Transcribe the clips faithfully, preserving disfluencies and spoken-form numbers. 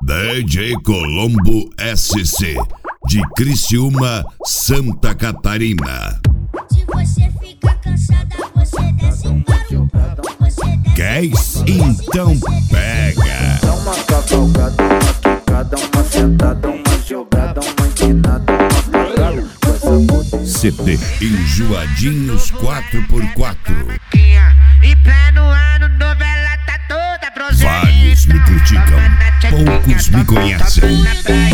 D J Colombo S C, de Criciúma, Santa Catarina. Se você fica cansada, você desce para o ponto. Queres? Então pega. Dá uma cavalgada, uma quicada, uma sentada, uma jogada, uma empinada, uma pegada. C D Enjoadinhos quatro por quatro. E pra no ano novo ela tá toda bronzeada. Vários me criticam, poucos me conhecem.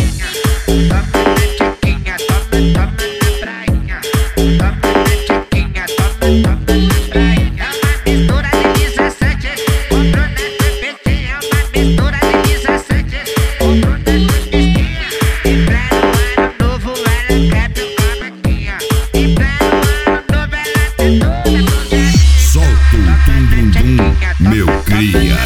Solta o tum dum dum, meu cria.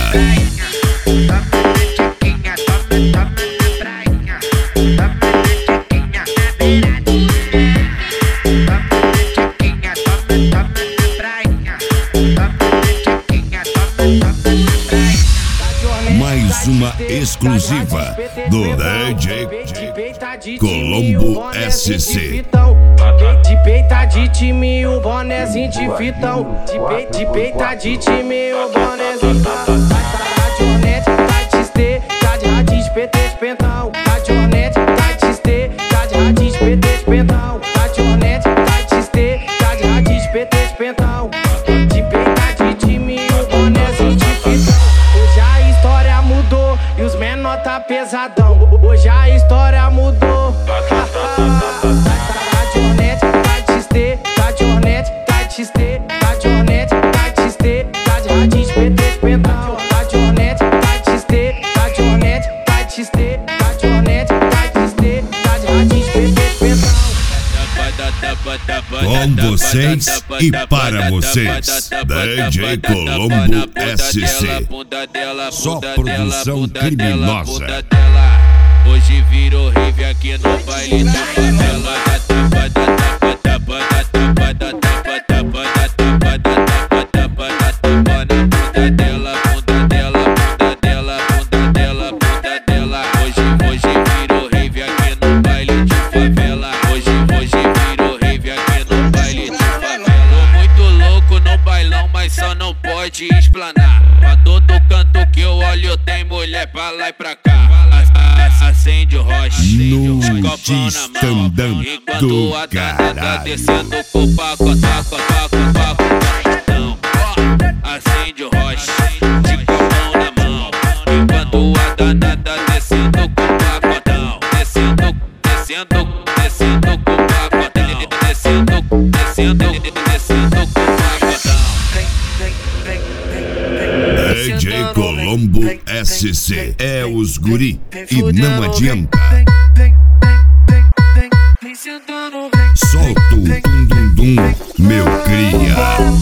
Mais uma exclusiva do D J Colombo S C. De peita de time, um bonezinho de fitão. De, pe, de peita de time, um bonezinho. Tá de hornet, tá de ste, tá de radis, P T de pentão. Tá de hornet, tá de ste, tá de radis, P T de pentão. Tá de hornet, tá de ste, tá de radis, P T de pentão. De peita de time, um bonezinho de fitão. Hoje a história mudou e os menor tá pesadão. Hoje a história mudou. Com vocês e para vocês, D J Colombo S C. Só produção criminosa. Hoje virou rave aqui no baile de favela. Tapa da tapa tapa da tapa da tapa tapa da tapa da tapa tapa da tapa na bunda dela, bunda dela, bunda dela, bunda dela, bunda dela. Hoje, hoje virou rave aqui no baile de favela. Hoje, hoje virou rave aqui no baile de favela. Tô muito louco no bailão, mas só não pode explanar. Pra todo canto que eu olho tem mulher pra lá e pra cá. Acende o rocha, Nude estandão do caralho. Descendo com pacotá, cotá, cotá, cotá. Acende o rocha, de copão na mão. Enquanto a danada descendo com pacotão. Descendo, descendo, descendo com pacotão. Descendo, descendo, descendo com pacotão. D J Colombo S C é os guri e não adianta. Solta o tum dum dum, meu cria.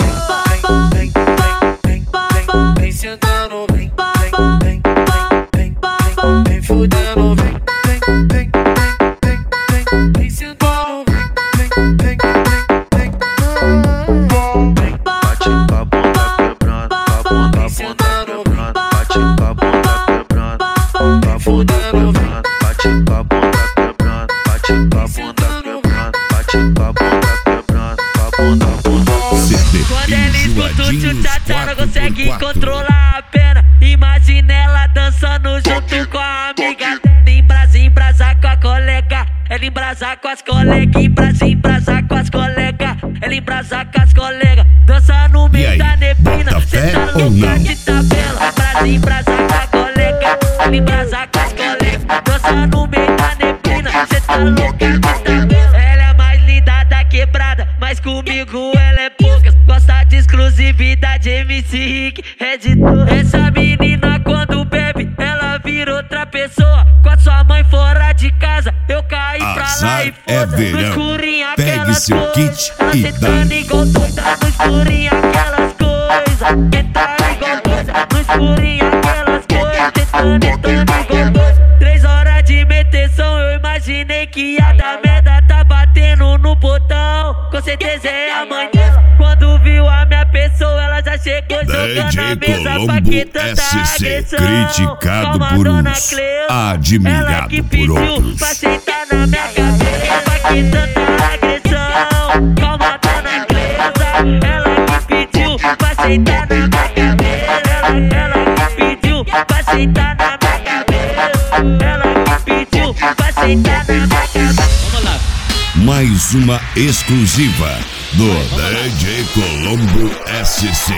Vem sentando, vem, vem, vem, vem, vem fudendo, vem, vem, vem, vem, vem sentando, vem, vem, vem, vem, vem, Bate com a bunda quebrando, com a bunda, bunda quebrando. Bate com a bunda quebrando, com a bunda quebrando. Bate com a bunda quebrando, bate com a bunda quebrando. Bate com a bunda quebrando, com a bunda, bunda quebrando. C D Quando ela escuta o Enjoadinhos tchutchá, não consegue quatro por quatro. controlar a pena. Imagina ela dançando junto com a amiga. Embrasa, embrasa com a colega. Ela embrasa com as colegas. Embrasa, embrasa com as colegas. Ela embrasa com as colegas. Dança no E meio aí, da neblina. bota Cê fé tá ou não? louca de tabela. Embrasa, embrasa com a colega. Ela embrasa com as colegas. Dança no meio da neblina. Cê tá louca de tabela. Ela é mais linda da quebrada, mas comigo ela é poucas. Gosta de exclusividade, M C Rick, é de todas. Essa menina quando bebe, ela vira outra pessoa. Com a sua mãe fora de casa, eu caí pra lá Azar e é foda. verão. No escurinho Pegue aquelas seu coisas. kit Ela e sentando dá-lhe. igual doida. No escurinho aquelas coisas. Sentando igual doida. No escurinho aquelas coisas. Sentando, sentando igual doida. Três horas de meteção, eu imaginei que ia dar merda. Tá batendo no botão, com certeza é a mãe dela. Quando viu a minha pessoa, ela já chegou jogando D J a mesa pra Colombo que tanta S C, agressão. criticado Calma, por dona uns. Cleo. admirado por outros. Pra sentar na minha cabeça, que tanta agressão. Calma, dona Cleusa. Ela que pediu pra sentar na minha cabeça. Ela, ela que pediu pra sentar na minha cabeça. Ela que pediu pra sentar na minha cabeça. Vamos lá. Mais uma exclusiva do D J Colombo S C.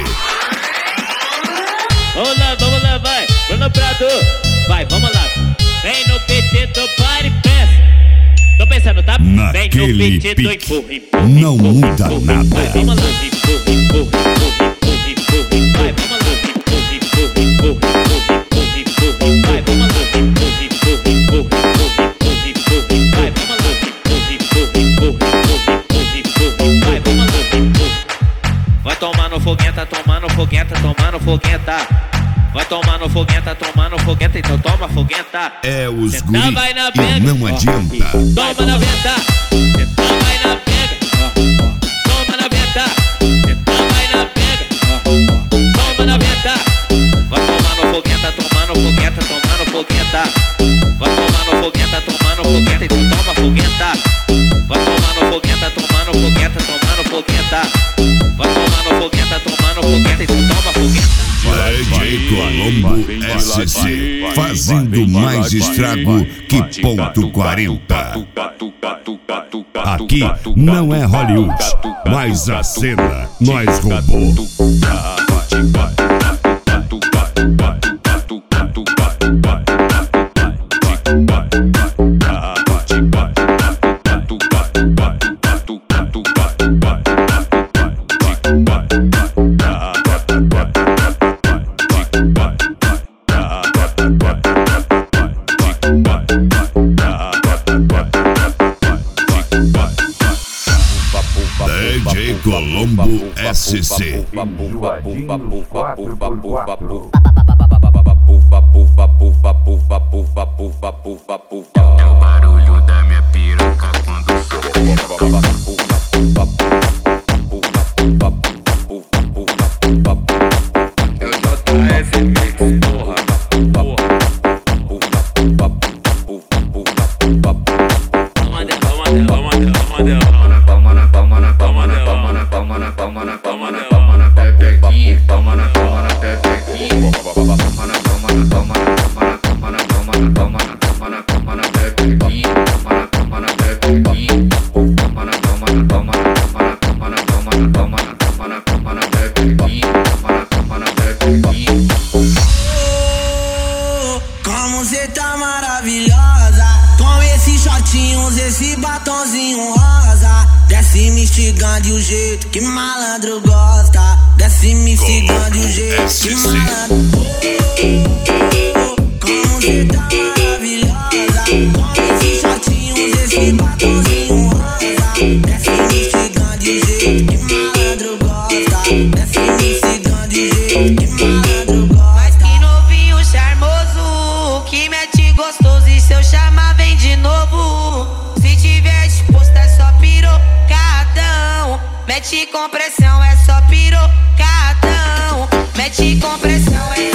Vamos lá, vamos lá, vai. Bruno Prado. Vai, vamos lá. Vem no P T do Party Pensa. Tô pensando, tá? Naquele Vem no P T do pique, empurra, empurra, não empurra, muda empurra, nada. Vai, vamos lá. Empurra, empurra, empurra, empurra, empurra. Vai, vamos lá. Empurra, empurra, empurra, empurra, empurra. Vai, vamos lá. Empurra, empurra, empurra, empurra, empurra. Vai, vamos lá. Empurra, empurra, empurra, empurra, empurra. Vai, vamos lá. Empurra. Vai tomar no fogueta, tomar no fogueta, tomar no fogueta. Vai tomar no fogueta, tomar no fogueta, então toma fogueta. É os Senta, guri vai na e pega. não adianta. Toma na venta. Senta, vai na pega. Toma na venta. Senta, vai na pega. Toma na venta. Vai tomar no fogueta, tomar no fogueta, tomar no fogueta. Vai tomar no fogueta, tomar no fogueta, então toma fogueta. Vai tomar no fogueta, tomar no fogueta, tomar no fogueta. Vai tomar no fogueta, tomar no fogueta, então toma fogueta. D J Colombo S C, fazendo mais estrago que ponto quarenta. Aqui não é Hollywood, mas a cena nós roubou. D J Colombo S C. É o barulho da minha piroca quando sobe. É o J F Mix, porra, porra. Toma dela, toma dela, toma dela, toma dela. Toma na palma na palma na palma na palma na palma na palma na palma na pepequinha. Toma na palma na pepequinha. Toma na palma na palma na palma na palma na palma na palma na palma na palma na pepequinha. Toma na palma na pepequinha. Toma na palma na palma na palma na palma na palma na palma na palma na palma na pepequinha. Toma na palma na pepequinha. Como cê tá maravilhosa, com esses shortinhos, esse batonzinho rosa. Desce me instigando de um jeito que malandro gosta. Desce me instigando de um jeito que malandro. Como cê tá maravilhosa, com esses shortinhos, esse batonzinho rosa. Desce me instigando de um jeito que malandro gosta. Desce me instigando de um jeito que malandro gosta. Mas que novinho charmoso, que mete gostoso, e se eu chamar vem de novo. Se tiver disposto é só pirocadão. Mete com pressão é só pirocadão. Mete com pressão é